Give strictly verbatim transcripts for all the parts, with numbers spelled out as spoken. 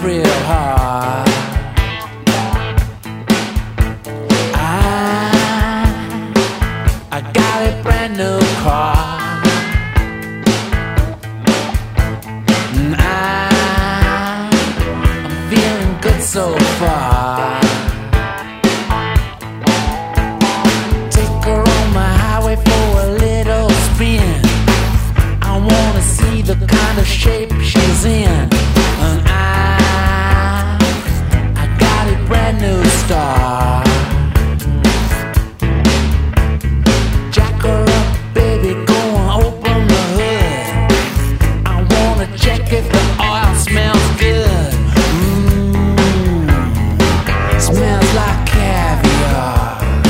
real hard. I, I got a brand new car, and I, I'm feeling good so far. Take her on my highway for a little spin. I wanna see the kind of shape she's in. And I, I got a brand new star. Jack her up, baby, go and open the hood. I wanna check if the oil smells good. Mmm, smells like caviar.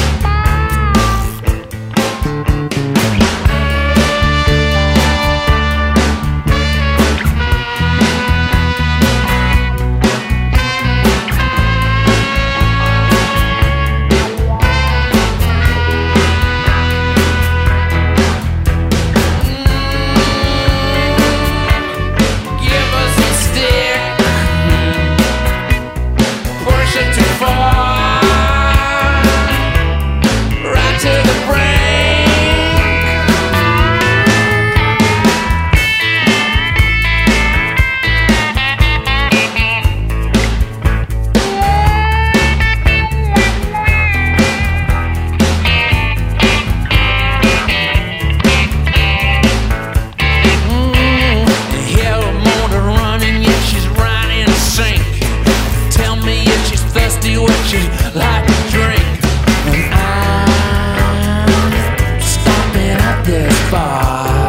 What you like to drink, and I'm stopping at this bar,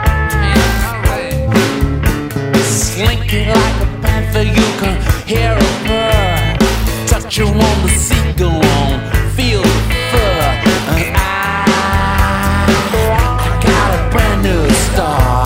slinking like a panther. You can hear a purr, touch you on the seat, go on, feel the fur, and I, I got a brand new star.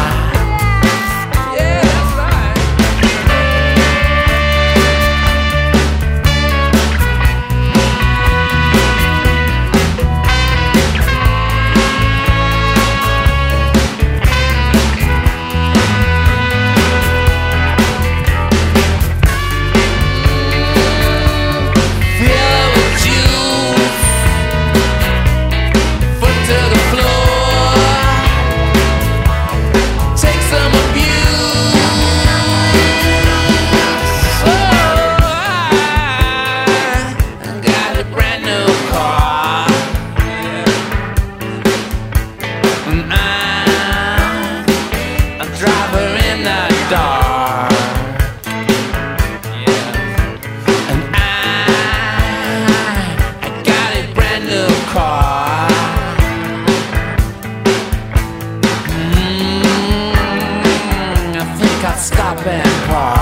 Dark. Yeah. And I, I got a brand new car. Mm, I think I'll stop and park.